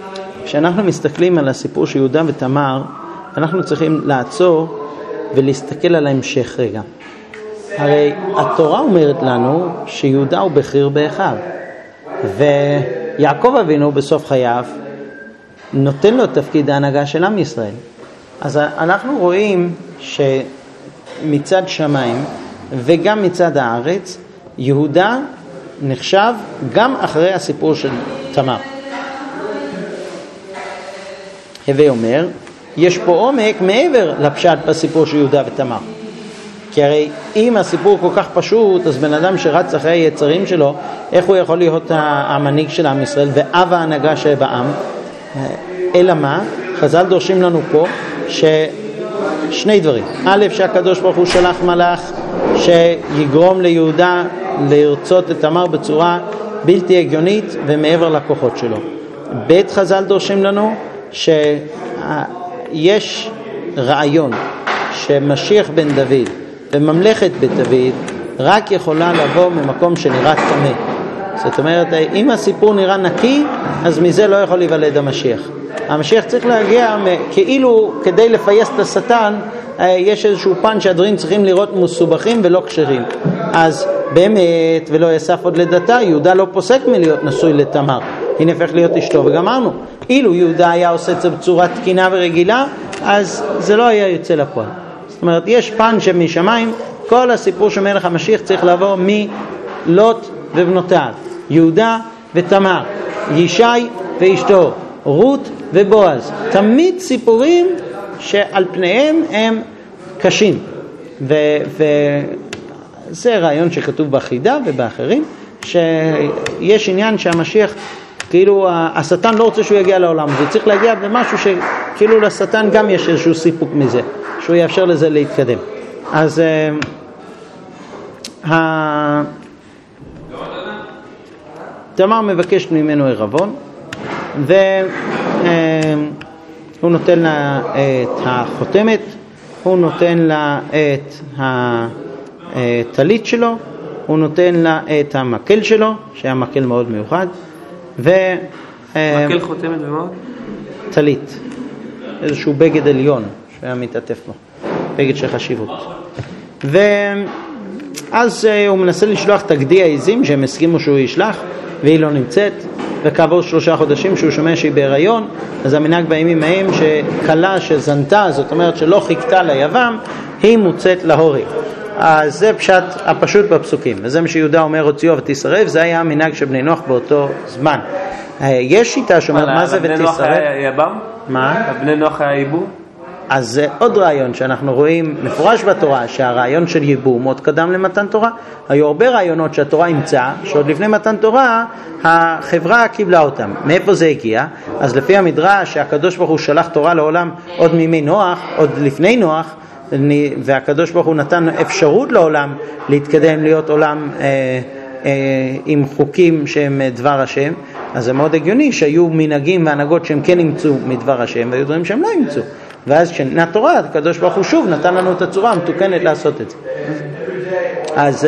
כשאנחנו מסתכלים על הסיפור של יהודה ותמר, אנחנו צריכים לעצור ולהסתכל על ההמשך רגע. הרי התורה אומרת לנו שיהודה הוא בחיר באחיו, ויעקב אבינו בסוף חייו נותן לו תפקיד ההנהגה של עם ישראל. אז אנחנו רואים שמצד שמיים וגם מצד הארץ יהודה נחשב גם אחרי הסיפור של תמר. הווה אומר, יש פה עומק מעבר לפשט בסיפור של יהודה ותמר. כי הרי אם הסיפור כל כך פשוט, אז בן אדם שרץ אחרי היצרים שלו, איך הוא יכול להיות המנהיג של עם ישראל ואב ההנהגה שבעם? אלא מה? חז"ל דורשים לנו פה ששני דברים. א', שהקדוש ברוך הוא שלח מלאך שיגרום ליהודה לרצות את תמר בצורה בלתי הגיונית ומעבר לכוחות שלו. ב', חז"ל דורשים לנו שיש רעיון שמשיח בן דוד וממלכת בית דוד רק יכולה לבוא ממקום שנראה טמא. זאת אומרת, אם הסיפור נראה נקי, אז מזה לא יכול להיוולד המשיח. המשיח צריך להגיע כאילו כדי לפייס את השטן, יש איזשהו פן שהדברים צריכים לראות מסובכים ולא כשרים. אז באמת, ולא יסף עוד לדתה, יהודה לא פוסק מלהיות נשוי לתמר. היא נהפך להיות אשתו, וגמרנו. אילו יהודה היה עושה את זה בצורה תקינה ורגילה, אז זה לא היה יוצא לפועל. זאת אומרת, יש פן שמשמיים, כל הסיפור של מלך המשיח צריך לעבור מלוט ובנותיו, יהודה ותמר, ישי ואשתו, רות ובועז. תמיד סיפורים שעל פניהם הם קשים. וזה רעיון שכתוב בחידה ובאחרים, שיש עניין שהמשיח, כאילו השטן לא רוצה שהוא יגיע לעולם, וצריך להגיע במשהו שכאילו לשטן גם יש איזשהו סיפוק מזה, שהוא יאפשר לזה להתקדם. אז תמר מבקשת ממנו עירבון, והוא נותן לה את החותמת, הוא נותן לה את הטלית שלו, הוא נותן לה את המקל שלו, שהיה מקל מאוד מיוחד, מקל חותמת ומה? טלית, איזשהו בגד עליון שהיה מתעטף בו, בגד של חשיבות. ואז הוא מנסה לשלוח את גדי העזים שהם הסכימו שהוא ישלח, והיא לא נמצאת, וכעבור 3 חודשים שהוא שומע שהיא בהיריון, אז המנהג בימים ההם שקלה שזנתה, זאת אומרת שלא חיכתה ליבם, היא מוצאת להורי. אז זה פשט הפשוט בפסוקים, וזה מה שיהודה אומר הוציאו ותשרף, זה היה המנהג של בני נוח באותו זמן. יש שיטה שאומרת מה זה ותשרף? בני נוח היה יבם? מה? בני נוח היה ייבום? אז זה עוד רעיון שאנחנו רואים מפורש בתורה, שהרעיון של ייבום עוד קדם למתן תורה. היו הרבה רעיונות שהתורה אימצה, שעוד לפני מתן תורה החברה קיבלה אותם. מאיפה זה הגיע? אז לפי המדרש שהקדוש ברוך הוא שלח תורה לעולם עוד מימי נוח, עוד לפני נוח, והקדוש ברוך הוא נתן אפשרות לעולם להתקדם להיות עולם עם חוקים שהם דבר השם. אז זה מאוד הגיוני שהיו מנהגים והנהגות שהם כן אימצו מדבר השם, והיו דברים שהם לא אימצו. ואז כשניתנה תורה, הקדוש ברוך הוא שוב נתן לנו את הצורה המתוקנת לעשות את זה. אז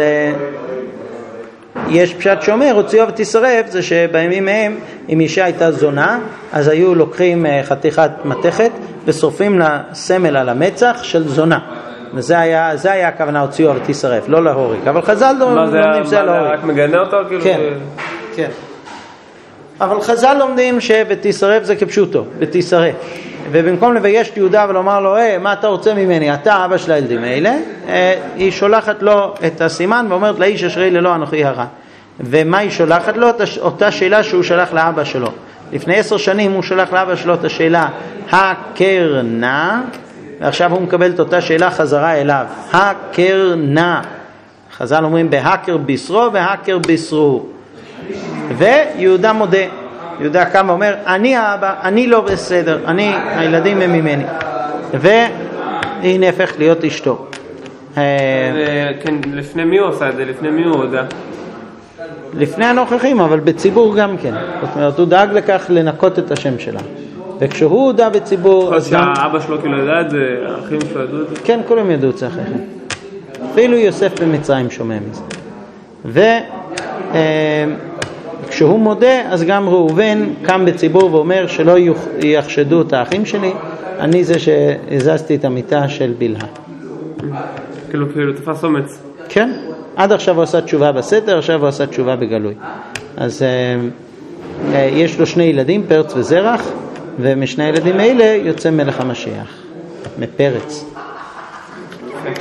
יש פשט שאומר, הוציאו ותשרף, זה שבימים מהם, אם אישה הייתה זונה, אז היו לוקחים חתיכת מתכת, ושורפים לה סמל על המצח של זונה. וזה היה הכוונה, הוציאו ותשרף, לא להוריק. אבל חז"ל לומדים שזה להוריק. מה זה, רק מגנה אותו? כן, כן. אבל חז"ל לומדים שבתשרף זה כפשוטו, בתשרף. ובמקום לבייש את יהודה ולומר לו, מה אתה רוצה ממני? אתה אבא של הילדים האלה. היא שולחת לו את הסימן ואומרת, לאיש אשר ללא אנוכי הרע. ומה היא שולחת לו? אותה שאלה שהוא שלח לאבא שלו. לפני 10 שנים הוא שלח לאבא שלו את השאלה, הקרנה, ועכשיו הוא מקבל את אותה שאלה חזרה אליו, הקרנה. חז"ל אומרים, בהקר בישרו והקר בישרו. ויהודה מודה. יהודה קם ואומר, אני האבא, אני לא בסדר, הילדים הם ממני. והיא נהפך להיות אשתו. כן, לפני מי הוא עושה את זה? לפני מי הוא הודה? לפני הנוכחים, אבל בציבור גם כן. זאת אומרת, הוא דאג לכך לנקות את השם שלה. וכשהוא הודה בציבור... אז שהאבא שלו כאילו ידע את זה, האחים שלו ידעו את זה? כן, כולם ידעו את זה אחריכם. אפילו יוסף במצרים שומע מזה. כשהוא מודה, אז גם ראובן קם בציבור ואומר שלא יחשדו את האחים שלי, אני זה שהזזתי את המיטה של בלהה. כאילו תפס אומץ. כן, עד עכשיו הוא עשה תשובה בסתר, עכשיו הוא עשה תשובה בגלוי. אז יש לו שני ילדים, פרץ וזרח, ומשני הילדים האלה יוצא מלך המשיח, מפרץ.